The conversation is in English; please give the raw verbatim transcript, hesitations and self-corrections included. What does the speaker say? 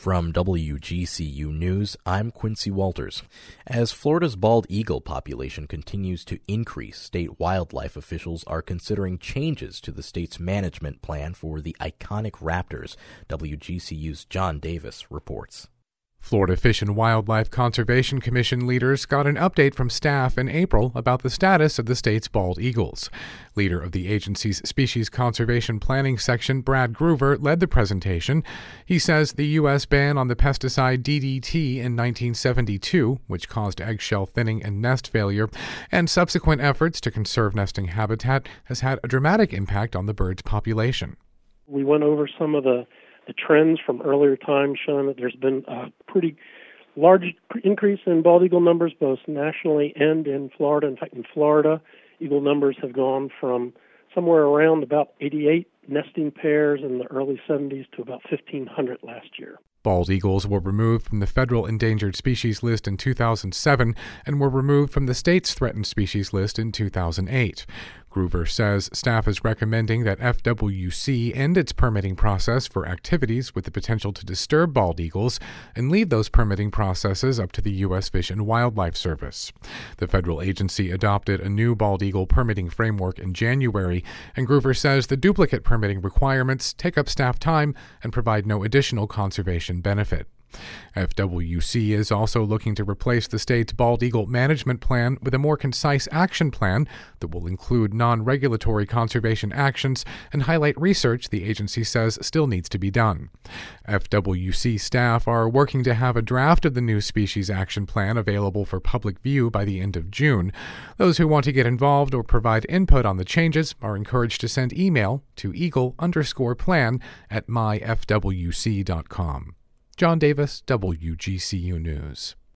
From W G C U News, I'm Quincy Walters. As Florida's bald eagle population continues to increase, state wildlife officials are considering changes to the state's management plan for the iconic raptors. W G C U's John Davis reports. Florida Fish and Wildlife Conservation Commission leaders got an update from staff in April about the status of the state's bald eagles. Leader of the agency's Species Conservation Planning Section, Brad Groover, led the presentation. He says the U S ban on the pesticide D D T in nineteen seventy-two, which caused eggshell thinning and nest failure, and subsequent efforts to conserve nesting habitat has had a dramatic impact on the bird's population. We went over some of the The trends from earlier times showing that there's been a pretty large increase in bald eagle numbers, both nationally and in Florida. In fact, in Florida, eagle numbers have gone from somewhere around about eighty-eight nesting pairs in the early seventies to about fifteen hundred last year. Bald eagles were removed from the federal endangered species list in two thousand seven and were removed from the state's threatened species list in two thousand eight. Groover says staff is recommending that F W C end its permitting process for activities with the potential to disturb bald eagles and leave those permitting processes up to the U S Fish and Wildlife Service. The federal agency adopted a new bald eagle permitting framework in January, and Groover says the duplicate permitting requirements take up staff time and provide no additional conservation benefit. F W C is also looking to replace the state's bald eagle management plan with a more concise action plan that will include non-regulatory conservation actions and highlight research the agency says still needs to be done. F W C staff are working to have a draft of the new species action plan available for public view by the end of June. Those who want to get involved or provide input on the changes are encouraged to send email to eagle underscore plan at my f w c dot com. John Davis, W G C U News.